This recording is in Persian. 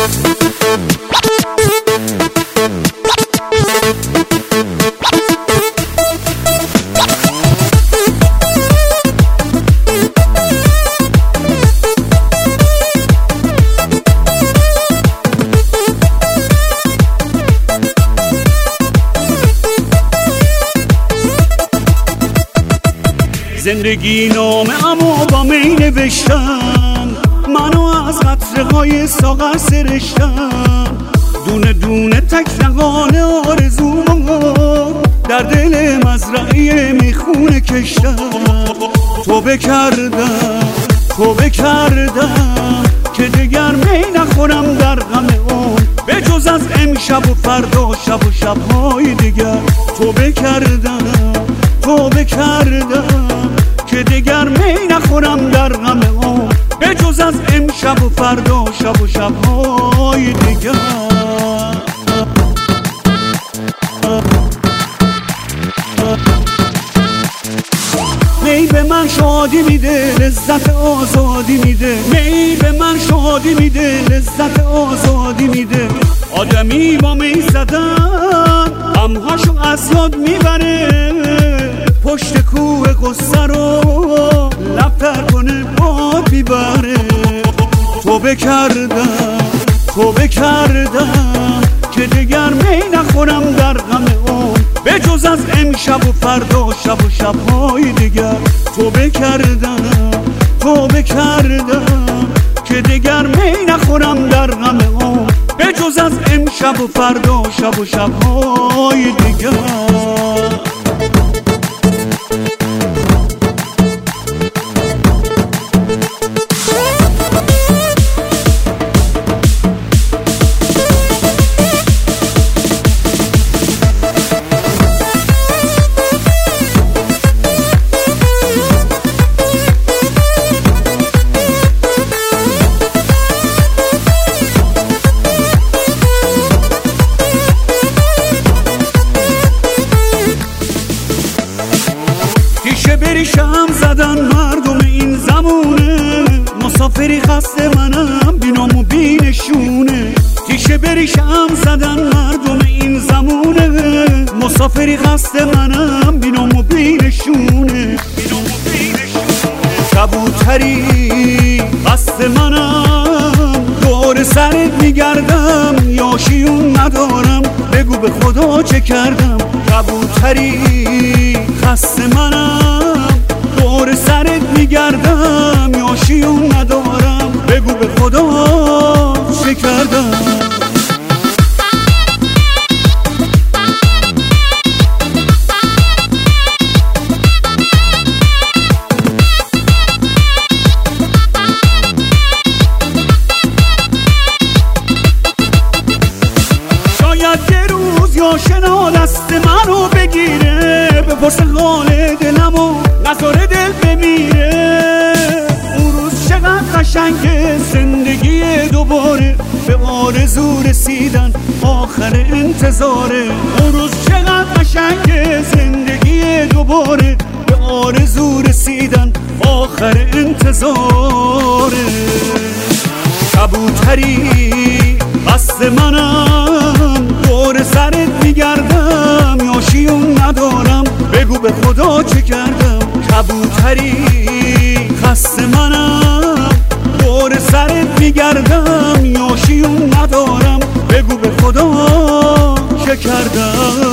زندگی نامه اما با می نوشتم، منو از قطره‌های ساغر سرشتم، دونه دونه تک رقانه آرزومو در دل مزرعه میخونه کشتم. توبه کردم که دگر می نخورم در غم اون، به جز از امشب و فردا شب و شب‌های دیگر. توبه کردم که دگر می نخورم در غم اون، به جز از امشب و فردا شب و شب‌های دیگر. می به من شادی میده، لذت آزادی میده، می به من شادی میده، لذت آزادی میده. آدمی با می زدن غمهاشو از یاد میبره، پشت کوه قصه رو لب‌تر کنه باد میبره. توبه کردم که دگر می نخورم در غم اون، به جز از امشب و فردا شب و شب‌های دیگر. توبه کردم که دگر می نخورم در غم اون، به جز از امشب و فردا شب و شب‌های دیگر. تیشه بریشم زدن مردم این زمونه، مسافری خسته منم بینام و بینشونه. تیشه بریشم زدن مردم این زمونه، مسافری خسته منم بینام و بینشونه. کبوتری خسته منم دور سرت میگردم، یاشیون ندارم بگو به خدا چه کردم. کبوتری خسته منم دور سرت میگردم، یاشیون ندارم بگو به خدا چه کردم. شاید یه روز یاشنا دست منو بگیره، بپرسه حال دلم و نذاره دل بمیره. اون روز چقدر قشنگه زندگی دوباره، به آرزو رسیدن آخر انتظاره. اون روز چقدر قشنگه زندگی دوباره، به آرزو رسیدن آخر انتظاره. کبوتری قصد منم دور سرت میگردم، یاشیون ندارم بگو به خدا چه کردم. کبوتری خسته منم دور سرت میگردم، یاشیون ندارم بگو به خدا چه کردم.